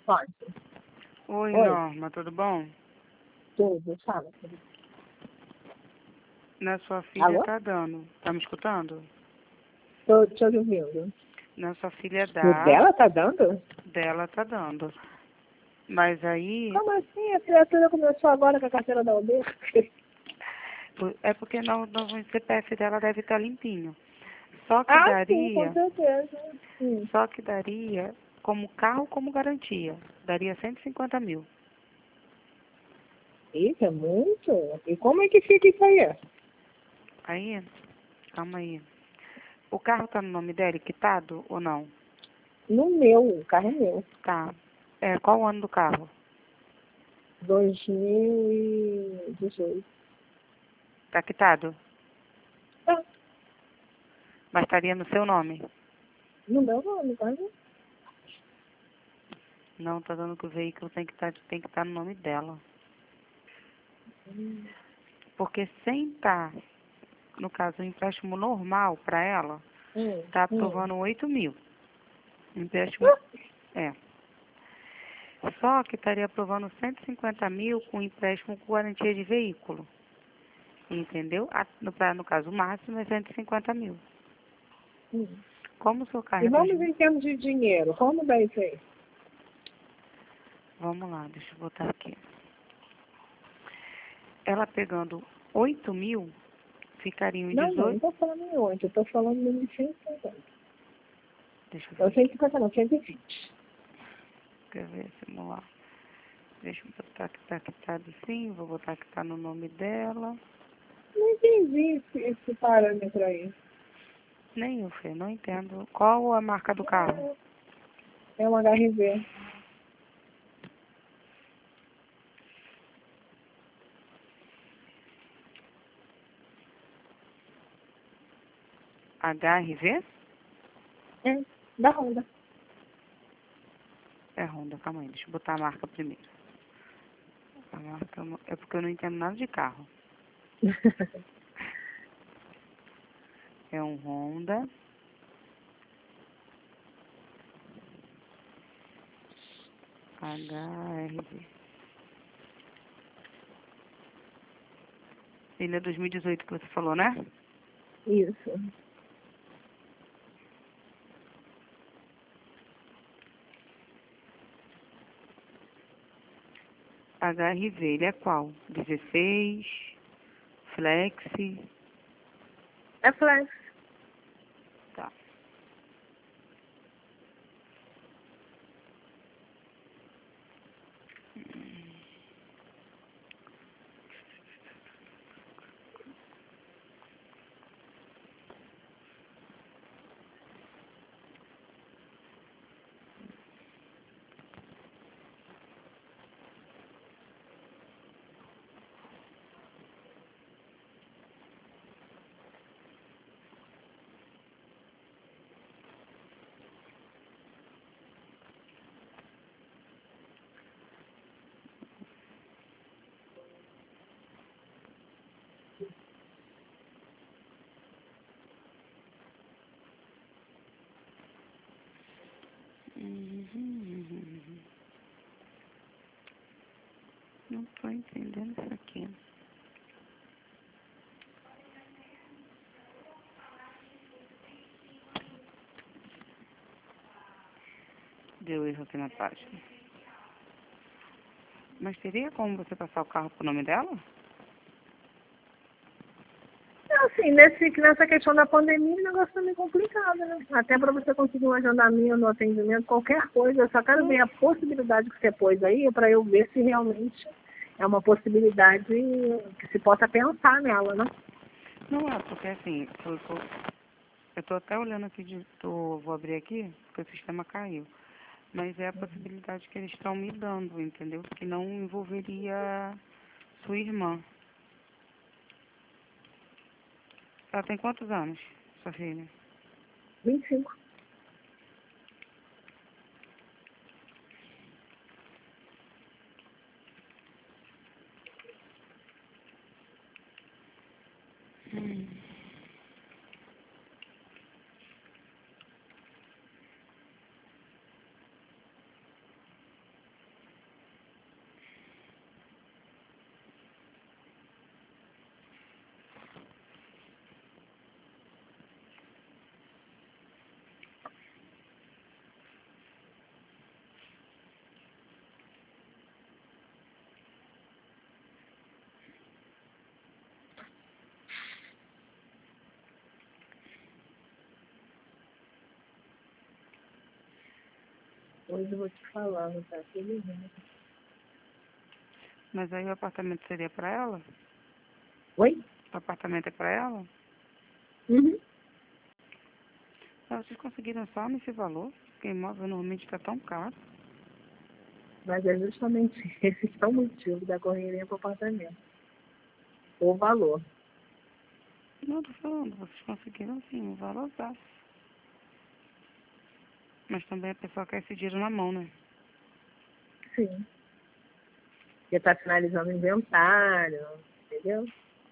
Pode. Oi, Oi. Norma, tudo bom? Tudo, fala. Tudo. Na sua filha Alô? tá dando. Tá me escutando? Tô te ouvindo. Na sua filha O dá, dela tá dando? dela tá dando. Mas aí, Como assim? A criatura começou agora com a carteira da OB? é porque no CPF dela deve estar limpinho. Só que Ah, sim, com daria, certeza. só que daria como carro como garantia. Daria 150 mil. Isso é muito. E como é que fica isso aí? Aí, calma aí. O carro tá no nome dela, quitado ou não? No meu, o carro é meu. Tá. É, qual o ano do carro? 2018. Tá quitado? Tá, Mas estaria no seu nome? no meu nome, tá? Não, tá dando que o veículo tem que estar no nome dela. Porque sem estar, no caso, o empréstimo normal para ela, tá aprovando 8 mil. Empréstimo, é. Só que estaria aprovando 150 mil com empréstimo com garantia de veículo. Entendeu? No caso, o máximo é 150 mil. Como o seu carro E é vamos 2000. em termos de dinheiro. Como dá isso aí? Vamos lá, deixa eu botar aqui. Ela pegando 8 mil, ficariam em Não, não 18. estou falando em 8, eu estou falando em 150. Deixa eu Não, ver aqui. 150 não, 120. Quer ver? Vamos lá. Deixa eu botar que tá quitado sim, vou botar que tá no nome dela. Não entendi esse parâmetro aí. Nem eu, Fê, não entendo. Qual a marca do carro? É um HRV. HRV? É, da Honda. É Honda, calma aí, deixa eu botar a marca primeiro. A marca é porque eu não entendo nada de carro. É um Honda. HRV. Ele é 2018 que você falou, né? Isso. HRV, ele é qual? 16, Flexi. É flex. Tá. Não tô entendendo isso aqui. Deu erro aqui na página. Mas teria como você passar o carro pro nome dela? Assim, nessa questão da pandemia, o negócio tá meio complicado, né? Até para você conseguir um agendamento, um atendimento, qualquer coisa. Eu só quero ver a possibilidade que você pôs aí para eu ver se realmente é uma possibilidade que se possa pensar nela, né? Não é, porque assim, eu tô até olhando aqui, vou abrir aqui, porque o sistema caiu. Mas é a possibilidade que eles estão me dando, entendeu? Que não envolveria sua irmã. Ela tem quantos anos, sua filha? 25. Hoje eu vou te falar, tá tudo bem. Mas aí o apartamento seria para ela? Oi? O apartamento é para ela? Uhum. Vocês conseguiram só nesse valor? Porque imóvel normalmente está tão caro. Mas é justamente esse que é o motivo da correria para o apartamento. O valor. Não, tô falando, vocês conseguiram sim, um valor exato. Mas também a pessoa quer esse dinheiro na mão, né? Sim. Porque está finalizando o inventário, entendeu?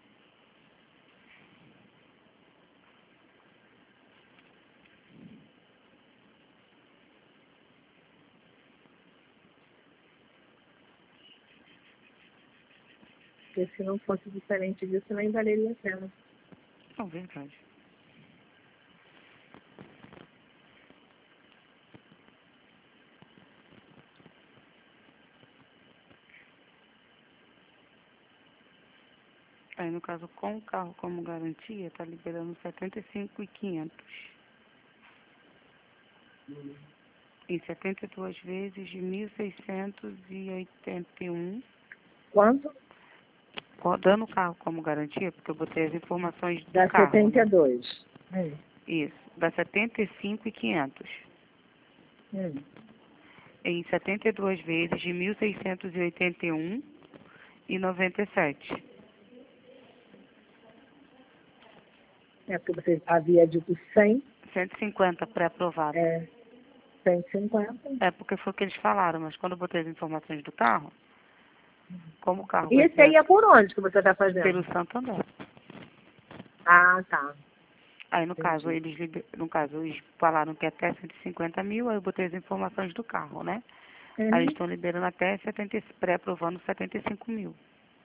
Porque se não fosse diferente disso, nem valeria a pena. Não, verdade. Aí, no caso, com o carro como garantia, tá liberando 75.500. Em 72 vezes de 1.681. Quanto? Dando o carro como garantia, porque eu botei as informações do Dá carro, né? 72. Isso, dá 75.500. Em 72 vezes de 1.681,97. É porque você havia dito 100, 150 pré-aprovado. é 150. É porque foi o que eles falaram, mas quando eu botei as informações do carro, como o carro E vai esse aí ser é por onde que você está fazendo? pelo Santander. Ah, tá. Aí, no caso, Entendi. eles falaram que até 150 mil, aí eu botei as informações do carro, né? Aí eles Uhum. estão liberando até 70, pré-aprovando 75 mil.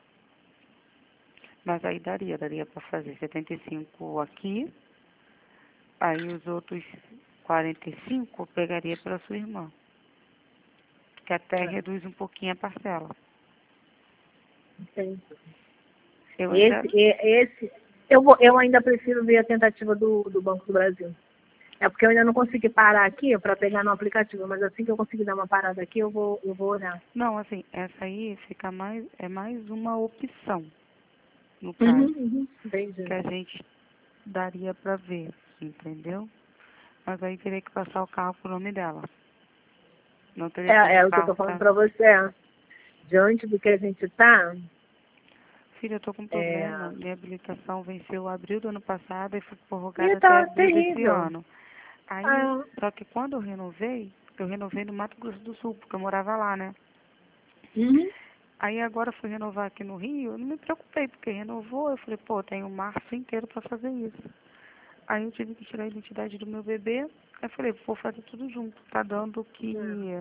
Mas aí daria para fazer 75 aqui, aí os outros 45 eu pegaria para sua irmã, que até É, reduz um pouquinho a parcela. entendi. Eu ainda, Eu ainda prefiro ver a tentativa do Banco do Brasil. É porque eu ainda não consegui parar aqui para pegar no aplicativo, mas assim que eu conseguir dar uma parada aqui, eu vou olhar. não, assim, essa aí fica é mais uma opção, no caso, Uhum. Entendi. que a gente daria para ver, entendeu? Mas aí teria que passar o carro pro nome dela. Não teria como É o o que eu carro tô falando tá. para você. Diante do que a gente tá, Filha, eu tô com um é... problema. Minha habilitação venceu abril do ano passado e foi E prorrogada até tá abril desse terrível. ano. Aí, Ah, só que quando eu renovei no Mato Grosso do Sul, porque eu morava lá, né? uhum. Aí agora fui renovar aqui no Rio, eu não me preocupei, porque renovou, eu falei, pô, tenho um março inteiro pra fazer isso. Aí eu tive que tirar a identidade do meu bebê, aí eu falei, vou fazer tudo junto. Tá dando que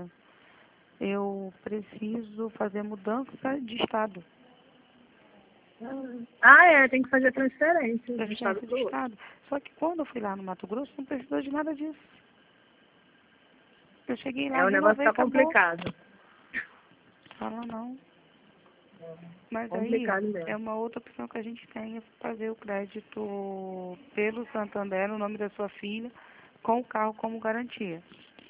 eu preciso fazer mudança de estado. Tem que fazer transferência de um estado Transferência de para o outro. estado. Só que quando eu fui lá no Mato Grosso, não precisou de nada disso. Eu cheguei lá, O negócio renovei e tá acabou. complicado. Fala não. Mas aí Complicado é mesmo. uma outra opção que a gente tem, é fazer o crédito pelo Santander no nome da sua filha, com o carro como garantia.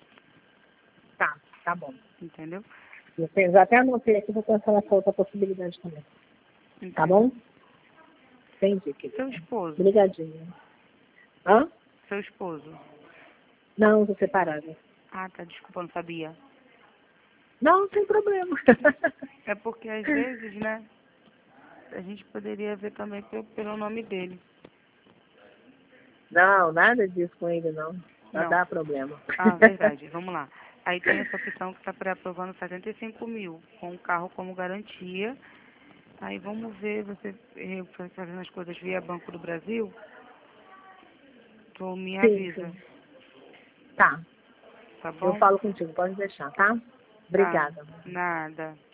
Tá bom. Entendeu? Eu já até anotei aqui, vou pensar nessa outra possibilidade também. Tá Entendeu? bom? Entendi, Seu querida. esposo. Obrigadinha. Hã? Seu esposo. Não, tô separada. Ah, tá, desculpa, não sabia. Não, não tem problema. É porque às vezes, né, a gente poderia ver também pelo nome dele. Não, nada disso com ele, não. Não Não. dá problema. Ah, verdade. Vamos lá. Aí tem essa opção que está pré-aprovando 75 mil, com o carro como garantia. Aí vamos ver, você fazendo as coisas via Banco do Brasil, tu me Sim, avisa, sim. Tá. tá Eu bom? falo contigo, pode deixar, tá? Tá, Obrigada. nada.